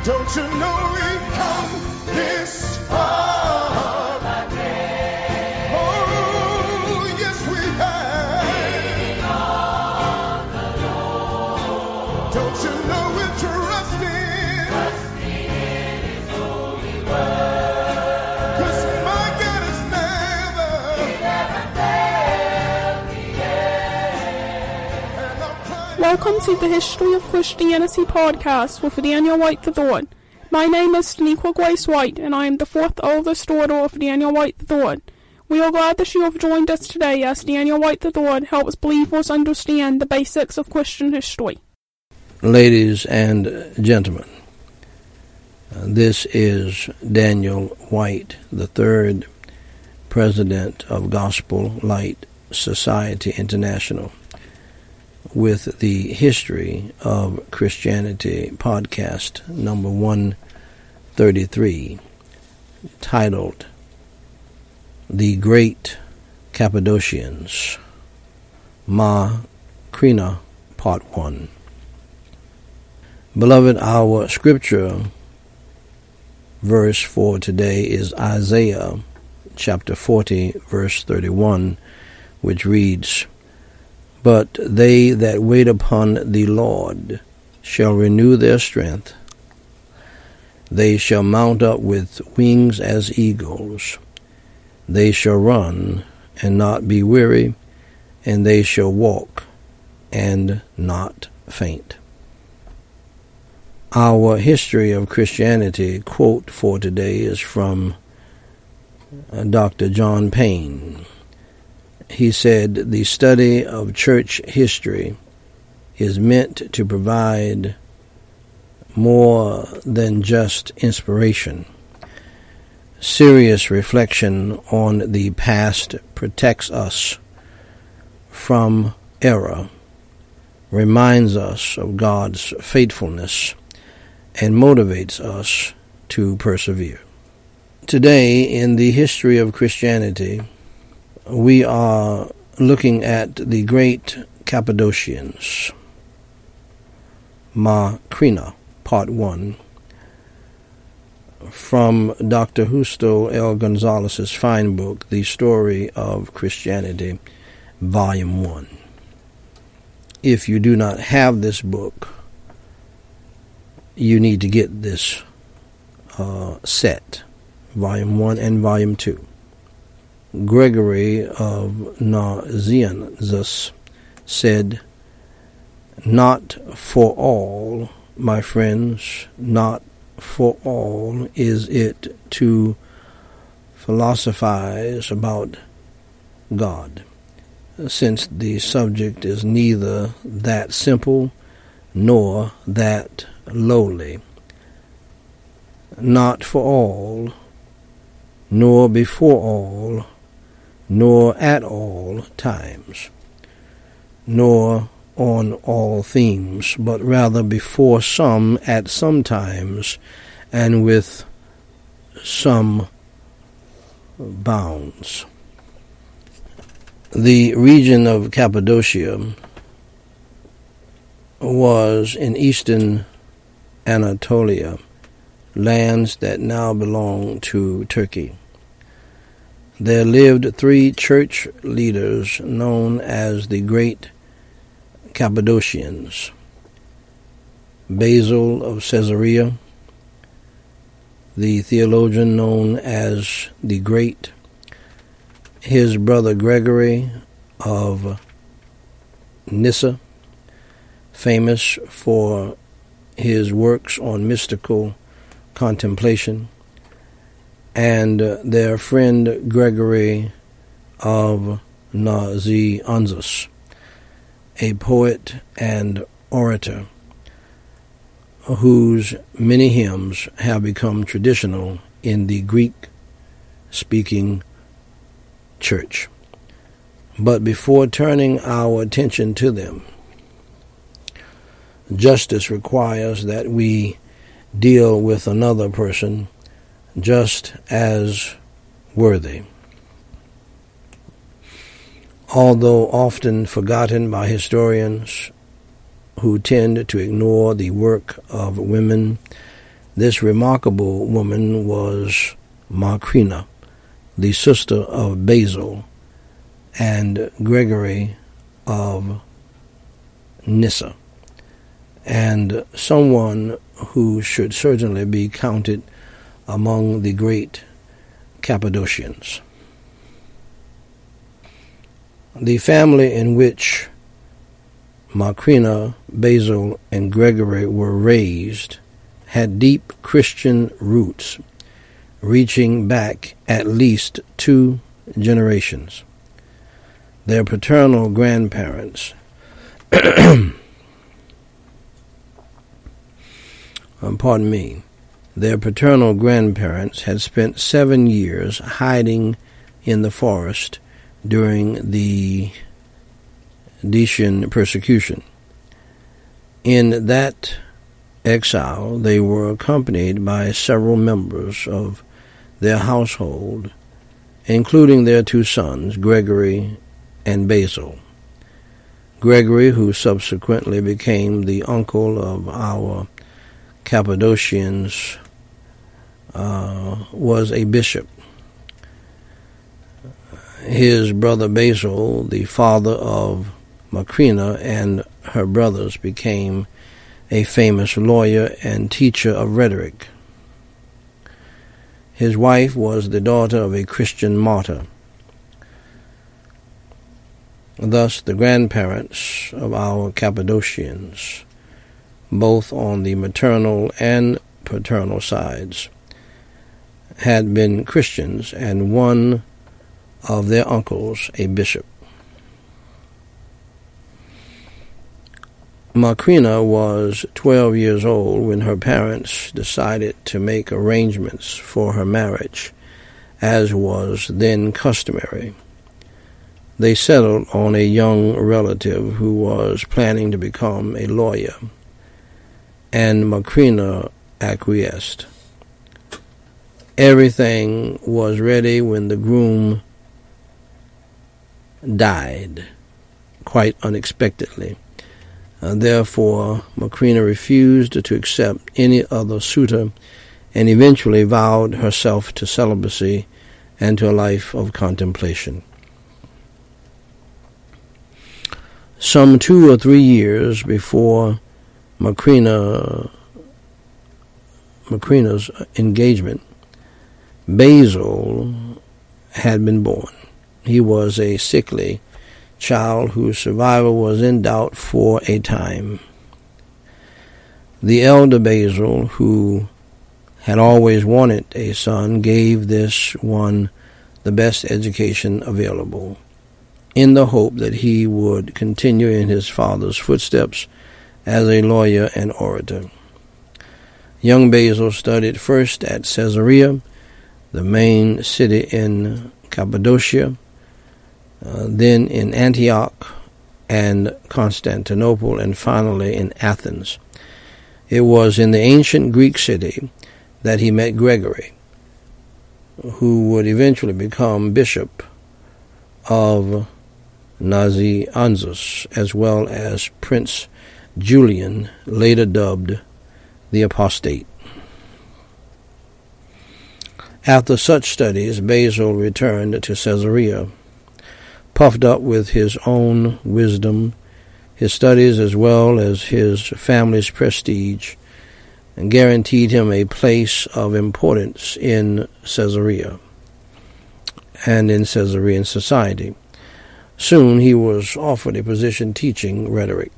Don't you know we've come this far again? Oh, yes we have. Don't you know we're trusting in His holy word? 'Cause my God is He never failed me yet. Welcome to the History of Christianity podcast with Daniel White III. My name is Taniqua Grace White, and I am the fourth oldest daughter of Daniel White III. We are glad that you have joined us today as Daniel White III helps believers understand the basics of Christian history. Ladies and gentlemen, this is Daniel White III, President of Gospel Light Society International, with the History of Christianity podcast number 133, titled The Great Cappadocians, Macrina, Part 1. Beloved, our scripture verse for today is Isaiah chapter 40, verse 31, which reads, "But they that wait upon the Lord shall renew their strength. They shall mount up with wings as eagles. They shall run and not be weary, and they shall walk and not faint." Our History of Christianity quote for today is from Dr. John Payne. He said, "The study of church history is meant to provide more than just inspiration. Serious reflection on the past protects us from error, reminds us of God's faithfulness, and motivates us to persevere." Today, in the history of Christianity, we are looking at the great Cappadocians, Macrina, Part 1, from Dr. Justo L. Gonzalez's fine book, The Story of Christianity, Volume 1. If you do not have this book, you need to get this set, Volume 1 and Volume 2. Gregory of Nazianzus said, "Not for all, my friends, not for all is it to philosophize about God, since the subject is neither that simple nor that lowly. Not for all, nor before all, nor at all times, nor on all themes, but rather before some at some times, and with some bounds." The region of Cappadocia was in eastern Anatolia, lands that now belong to Turkey. There lived 3 church leaders known as the Great Cappadocians: Basil of Caesarea, the theologian known as the Great, his brother Gregory of Nyssa, famous for his works on mystical contemplation, and their friend Gregory of Nazianzus, a poet and orator whose many hymns have become traditional in the Greek-speaking church. But before turning our attention to them, justice requires that we deal with another person just as worthy. Although often forgotten by historians who tend to ignore the work of women This remarkable woman was Macrina, the sister of Basil and Gregory of Nyssa, and someone who should certainly be counted among the great Cappadocians. The family in which Macrina, Basil, and Gregory were raised had deep Christian roots, reaching back at least 2 generations. Their paternal grandparents their paternal grandparents had spent 7 years hiding in the forest during the Decian persecution. In that exile, they were accompanied by several members of their household, including their 2 sons, Gregory and Basil. Gregory, who subsequently became the uncle of our Cappadocians, was a bishop. His brother Basil, the father of Macrina and her brothers, became a famous lawyer and teacher of rhetoric. His wife was the daughter of a Christian martyr. Thus, the grandparents of our Cappadocians, both on the maternal and paternal sides, had been Christians, and one of their uncles a bishop. Macrina was 12 years old when her parents decided to make arrangements for her marriage, as was then customary. They settled on a young relative who was planning to become a lawyer, and Macrina acquiesced. Everything was ready when the groom died, quite unexpectedly. Therefore, Macrina refused to accept any other suitor and eventually vowed herself to celibacy and to a life of contemplation. Some 2 or 3 years before Macrina's engagement, Basil had been born. He was a sickly child whose survival was in doubt for a time. The elder Basil, who had always wanted a son, gave this one the best education available, in the hope that he would continue in his father's footsteps as a lawyer and orator. Young Basil studied first at Caesarea, the main city in Cappadocia, then in Antioch and Constantinople, and finally in Athens. It was in the ancient Greek city that he met Gregory, who would eventually become bishop of Nazianzus, as well as Prince Julian, later dubbed the Apostate. After such studies, Basil returned to Caesarea, puffed up with his own wisdom, his studies, as well as his family's prestige, and guaranteed him a place of importance in Caesarea and in Caesarean society. Soon he was offered a position teaching rhetoric.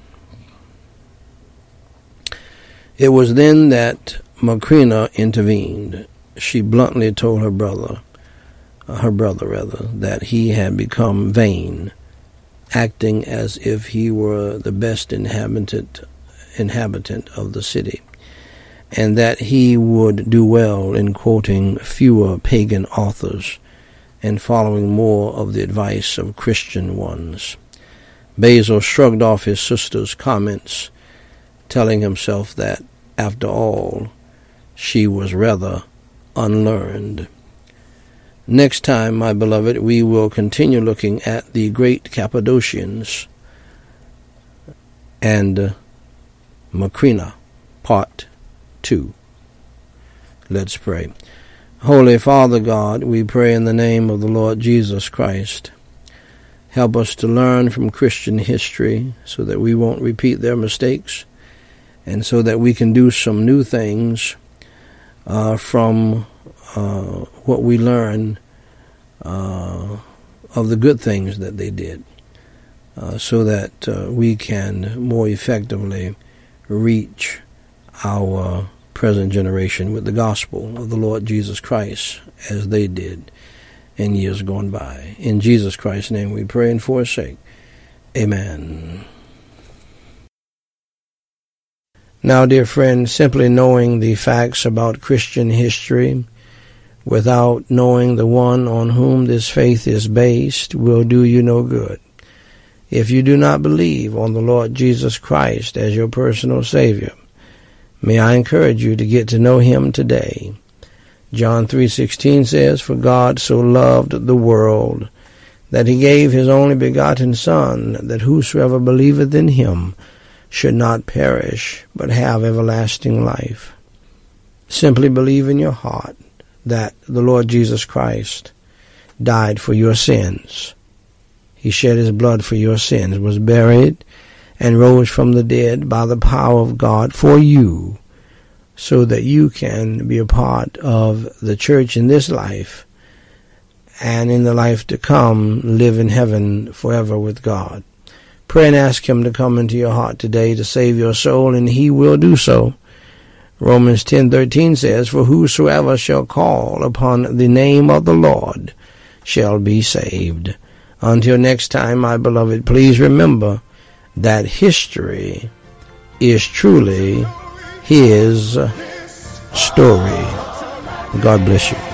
It was then that Macrina intervened. She bluntly told her brother, that he had become vain, acting as if he were the best inhabitant of the city, and that he would do well in quoting fewer pagan authors and following more of the advice of Christian ones. Basil shrugged off his sister's comments, telling himself that, after all, she was rather unlearned. Next time, my beloved, we will continue looking at the great Cappadocians and Macrina, Part 2. Let's pray. Holy Father God, we pray in the name of the Lord Jesus Christ. Help us to learn from Christian history so that we won't repeat their mistakes and so that we can do some new things from what we learn of the good things that they did, so that we can more effectively reach our present generation with the gospel of the Lord Jesus Christ as they did in years gone by. In Jesus Christ's name we pray and for his sake. Amen. Now, dear friends, simply knowing the facts about Christian history without knowing the one on whom this faith is based will do you no good. If you do not believe on the Lord Jesus Christ as your personal Savior, may I encourage you to get to know him today. John 3:16 says, "For God so loved the world that he gave his only begotten Son, that whosoever believeth in him should not perish, but have everlasting life." Simply believe in your heart that the Lord Jesus Christ died for your sins. He shed his blood for your sins, was buried, and rose from the dead by the power of God for you, so that you can be a part of the church in this life, and in the life to come, live in heaven forever with God. Pray and ask him to come into your heart today to save your soul, and he will do so. Romans 10:13 says, "For whosoever shall call upon the name of the Lord shall be saved." Until next time, my beloved, please remember that history is truly his story. God bless you.